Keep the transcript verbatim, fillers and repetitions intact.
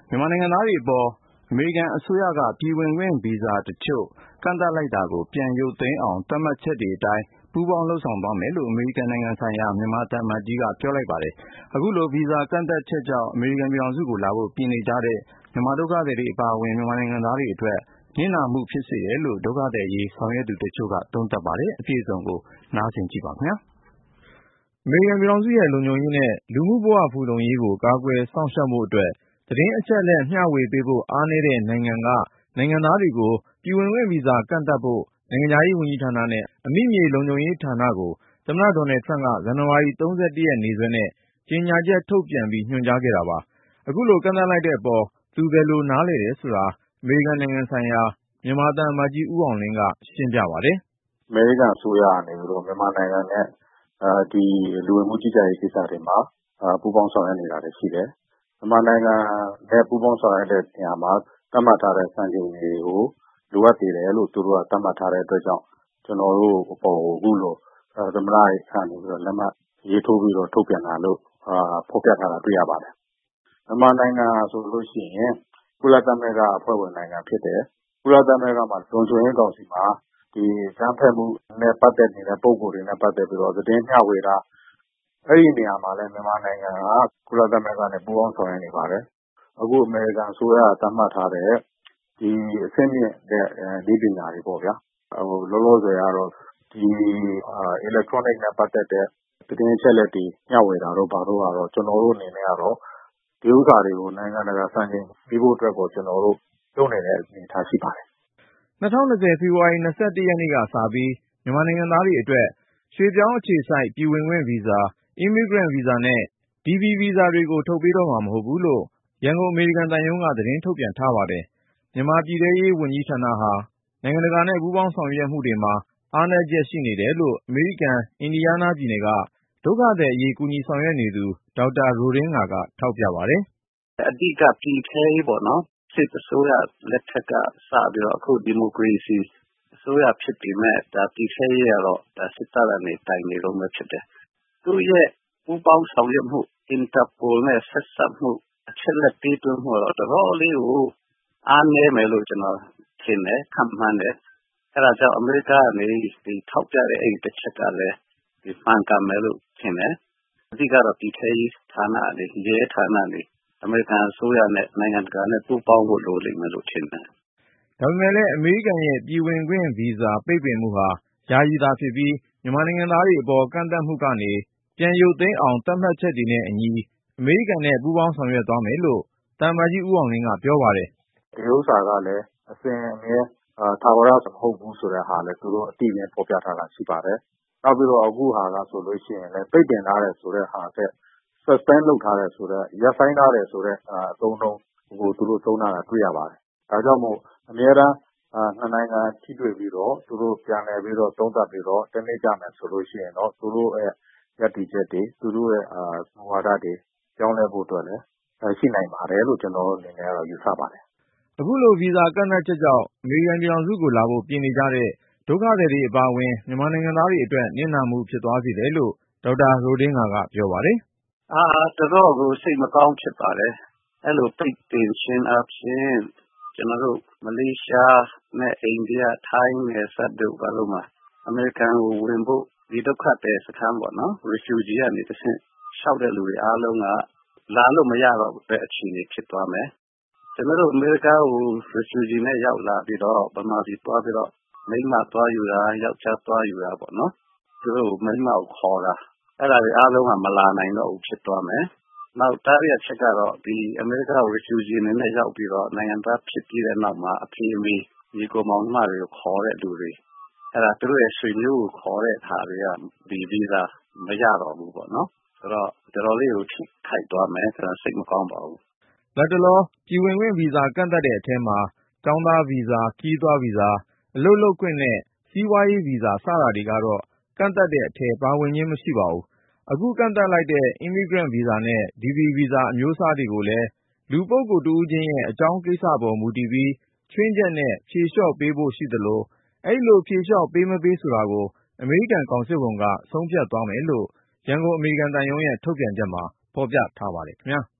မြန်မာနိုင်ငံသားတွေအပေါ်အမေရိကန်အစိုးရကပြည်ဝင်ခွင့်ဗီဇာတချို့ကန့်သတ်လိုက်တာကိုပြန်ရုပ်သိမ်းအောင်သတ်မှတ်ချက်တွေအတိုင်းပူးပေါင်းလုပ်ဆောင်သွားမယ်လို့အမေရိကန်နိုင်ငံဆိုင်ရာမြန်မာသံအမတ်ကြီးကပြောလိုက်ပါတယ်။အခုလိုဗီဇာကန့်သတ်ချက်ကြောင့်အမေရိကန်ပြည်ထောင်စုကိုလာဖို့ပြင်နေကြတဲ့မြန်မာဒုက္ခသည်တွေအပါအဝင်မြန်မာနိုင်ငံသားတွေအတွက်နစ်နာမှုဖြစ်စေတယ်လို့ဒုက္ခသည်အရေးဆောင်ရွက်သူတချို့ကသုံးသပ်ပါတယ်။အပြည့်အစုံကိုနားဆင်ကြပါခင်ဗျာ။အမေရိကန်ပြည်ထောင်စုရဲ့လုံခြုံရေးနဲ့လူမှုဘဝဖူလုံရေးကိုကာကွယ်စောင့်ရှောက်မှုအတွက်သတင်းအချက်အလက်မျှဝေပေးဖို့အားနည်းတဲ့နိုင်ငံကနိုင်ငံသားတွေကိုပြည်ဝင်ခွင့်ဗီဇာကန့်သတ်ဖို့နိုင်ငံခြားရေးဝန်ကြီးဌာနနဲ့အမိမြေလုံခြုံရေးဌာနကိုသမ္မတဒေါ်နယ်ထရမ့်ကဇန်နဝါရီ၃၁ရက်နေ့စွဲနဲ့ကြေညာချက်ထုတ်ပြန်ပြီးညွှန်ကြားခဲ့တာပါ။အခုလိုကန့်သတ်လိုက်တဲ့အပေါ်သူဘယ်လိုနားလည်တယ်ဆိုတာအမေရိကန်နိုင်ငံဆိုင်ရာမြန်မာသံအမတ်ကြီးဦးအောင်လင်းကရှင်းပြပါတယ်။အမေရိကန်အစိုးရကနေပြီးတော့မြန်မာနိုင်ငံနဲ့ဒီလူဝင်မှုကြီးကြပ်ရေးကိစ္စတွေမှာပူးပေါင်းဆောင်ရွက်နေတာတွေရှိတယ်။မြန်မာနိုင်ငံနဲ့ပူးပေါင်းဆောင်ရွက်တဲ့နေရာမှာသတ်မှတ်ထားတဲ့စံချိန်တွေကိုလိုအပ်သေးတယ်လို့သူတို့ကသတ်မှတ်ထားတဲ့အတွက်ကြောင့်ကျွန်တော်တို့အပေါ်အခုလိုသမ္မတရဲ့ခံနေပြီးတော့လက်မှတ်ရေးထိုးပြီးတော့ထုတ်ပြန်တာလို့ဖော်ပြထားတာတွေ့ရပါတယ်။မြန်မာနိုင်ငံဆိုလို့ရှိရင်ကုလသမဂ္ဂအဖွဲ့ဝင်နိုင်ငံဖြစ်တယ်။ကုလသမဂ္ဂမှာလုံခြုံရေးကောင်စီမှာဒီစံဖက်မှုနဲ့ပတ်သက်နေတဲ့ပုံကိုယ်တွေနဲ့ပတ်သက်ပြီးတော့သတင်းမျှဝေတာအဲ့ဒီနေရာမှာလည်းမြန်မာနိုင်ငံကကုလသမဂ္ဂနဲ့ပူးပေါင်းဆောင်ရွက်နေပါတယ်။အခုအမေရိကန်အစိုးရသတ်မှတ်ထားတဲ့ဒီအဆင့်မြင့်တဲ့ဒီပညာတွေပေါ့ဗျာဟိုလောလောဆယ်ကတော့ဒီ electronic နဲ့ပတ်သက်တဲ့သတင်းအချက်အလက်တွေညှဝေတာတော့ဘာလို့ကတော့ကျွန်တော်တို့အနေနဲ့ကတော့ဒီဥစ္စာတွေကိုနိုင်ငံတကာစံချိန်ပြီးဖို့အတွက်ကိုကျွန်တော်တို့လုပ်နေတဲ့အနေအထားရှိပါတယ်။၂၀၂၀ဖေဖော်ဝါရီ၂၁ရက်နေ့ကစပြီးမြန်မာနိုင်ငံသားတွေအတွက်ရွှေ့ပြောင်းအခြေစိုက်ပြည်ဝင်ခွင့်ဗီဇာ Immigrant Visa နဲ့ ဒီ ဗီ ဗီဇာတွေကိုထုတ်ပေးတော့မှာမဟုတ်ဘူးလို့ရန်ကုန်အမေရိကန်သံရုံးကသတင်းထုတ်ပြန်ထားပါတယ်။မြန်မာပြည်ထဲရေးဝန်ကြီးဌာနဟာနိုင်ငံတကာနဲ့ပူးပေါင်းဆောင်ရွက်မှုတွေမှာအားနည်းချက်ရှိနေတယ်လို့အမေရိကန်အင်ဒီယားနားပြည်နယ်ကဒုက္ခသည်အရေးကူညီဆောင်ရွက်နေသူဒေါက်တာရိုဒင်းငါကထောက်ပြပါတယ်။အဓိကပြည်ထဲရေးပေါ့နော်စစ်အစိုးရလက်ထက်ကစပြီးတော့အခုဒီမိုကရေစီအစိုးရဖြစ်ပြီးမဲ့ဒါပြည်ထဲရေးကတော့ဒါစစ်တပ်ကနေတိုင်နေလို့ပဲဖြစ်တယ်။သူရဲ့ပူးပေါင်းဆောင်ရွက်မှုအင်တာပိုနဲ့ဆက်ဆက်မှုအချက်လက်ပေးသွင်းမှုတော့တော်တော်လေးကိုအားနည်းမယ်လို့ကျွန်တော်ထင်တယ်ခံမှန်းတယ်အဲဒါကြောင့်အမေရိကကနေဒီထောက်ပြတဲ့အဲ့ဒီတစ်ချက်ကလည်းဒီမှန်ကန်မယ်လို့ထင်တယ်အဓိကတော့ပြည်ထဲရေးဌာနလေးရဲဌာနလေးအမေရိကန်အစိုးရနဲ့နိုင်ငံတကာနဲ့ပူးပေါင်းဖို့လိုလိမ့်မယ်လို့ထင်တယ်ဒါပေမဲ့လည်းအမေရိကန်ရဲ့ပြည်ဝင်ခွင့်ဗီဇာပိတ်ပင်မှုဟာယာယီသာဖြစ်ပြီးမြန်မာနိုင်ငံသားတွေအပေါ်ကန့်သတ်မှုကနေပြန်ရုပ်သိမ်းအောင်သတ်မှတ်ချက်တွေနဲ့အညီအမေရိကန်နဲ့ပူးပေါင်းဆောင်ရွက်သွားမယ်လို့သံအမတ်ကြီးဦးအောင်လင်းကပြောပါတယ်။ဒီဥစ္စာကလည်းအစဉ်အမြဲထာဝရမဟုတ်ဘူးဆိုတဲ့ဟာလည်းသူတို့အတိအကျဖော်ပြထားတာရှိပါတယ်။နောက်ပြီးတော့အခုဟာကဆိုလို့ရှိရင်လည်းပိတ်ပင်ထားတယ်ဆိုတဲ့ဟာတဲ့ suspend လုပ်ထားတယ်ဆိုတဲ့ရပ်ဆိုင်းထားတယ်ဆိုတဲ့အသုံးအနှုန်းကိုသူတို့သုံးတာတွေ့ရပါတယ်။ဒါကြောင့်မို့အများအားနှစ်နိုင်ငံထိတွေ့ပြီးတော့သူတို့ပြန်လည်ပြီးတော့သုံးသပ်ပြီးတော့တနေ့ကြမယ်ဆိုလို့ရှိရင်တော့သူတို့ရဲ့ရည်တည်ချက်တွေသူတို့ရဲ့အာဝါဒတွေပြောင်းလဲဖို့အတွက်လည်းရှိနိုင်ပါတယ်လို့ကျွန်တော်တို့အနေနဲ့ကတော့ယူဆပါတယ်။အခုလိုဗီဇာကန့်သတ်ချက်ကြောင့်အမေရိကန်ပြည်ထောင်စုကိုလာဖို့ပြင်နေကြတဲ့ဒုက္ခသည်တွေအပါအဝင်မြန်မာနိုင်ငံသားတွေအတွက်နစ်နာမှုဖြစ်သွားစေတယ်လို့ဒေါက်တာရိုဒင်းငါကပြောပါတယ်။အာတော်တော်ကိုစိတ်မကောင်းဖြစ်ပါတယ်။အဲ့လိုပိတ်ပင်ခြင်းအပြင်ကျွန်တော်တို့မလေးရှားနဲ့အိန္ဒိယထိုင်းနဲ့စတဲ့ဘာလို့မှအမေရိကန်ကိုဝင်ဖို့ဒီဒုက္ခတဲ့စခန်းပေါ့နော် refugee ကနေတစ်ဆင့်ရှောက်တဲ့လူတွေအားလုံးကလာလို့မရတော့တဲ့အခြေအနေဖြစ်သွားမယ်။ကျွန်တော်တို့အမေရိကန်ကို refugee နဲ့ရောက်လာပြီးတော့ဗမာပြည်သွားပြီးတော့မိန်းမသွားယူတာယောက်ျားသွားယူတာပေါ့နော်။သူတို့မိန်းမကိုခေါ်တာအဲ့ဒါတွေအားလုံးကမလာနိုင်တော့ဘူးဖြစ်သွားမယ်။နောက်တားရချက်ကတော့ဒီအမေရိကန် refugee အနေနဲ့ရောက်ပြီးတော့နိုင်ငံသားဖြစ်ပြီးတဲ့နောက်မှာအဖေအမေညီကိုမောင်နှမတွေကိုခေါ်တဲ့လူတွေအဲ့ဒါသူတို့ရဲ့ဆွေမျိုးကိုခေါ်တဲ့ဟာတွေကဒီဗီဇာမရတော့ဘူးပေါ့နော်ဆိုတော့တော်တော်လေးကိုထိခိုက်သွားမယ်ကျွန်တော်စိတ်မကောင်းပါဘူးလက်တလောပြည်ဝင်ခွင့်ဗီဇာကန့်သတ်တဲ့အထဲမှာကျောင်းသားဗီဇာခရီးသွားဗီဇာအလုပ်လုပ်ခွင့်နဲ့စီးပွားရေးဗီဇာစတာတွေကတော့ကန့်သတ်တဲ့အထဲပါဝင်ခြင်းမရှိပါဘူးအခုကန့်သတ်လိုက်တဲ့ Immigrant Visa နဲ့ ဒီ ဗီ Visa အမျိုးအစားတွေကိုလည်းလူပုဂ္ဂိုလ်တဦးချင်းရဲ့အကြောင်းကိစ္စပေါ်မူတည်ပြီးချွင်းချက်နဲ့ဖြေလျှော့ပေးဖို့ရှိသလိုအဲ့လိုဖြေလျှော့ပေးမပေးဆိုတာကိုအမေရိကန်ကောင်စစ်ဝန်ကဆုံးဖြတ်သွားမယ်လို့ရန်ကုန်အမေရိကန်သံရုံးရဲ့ထုတ်ပြန်ချက်မှာဖော်ပြထားပါတယ်ခင်ဗျာ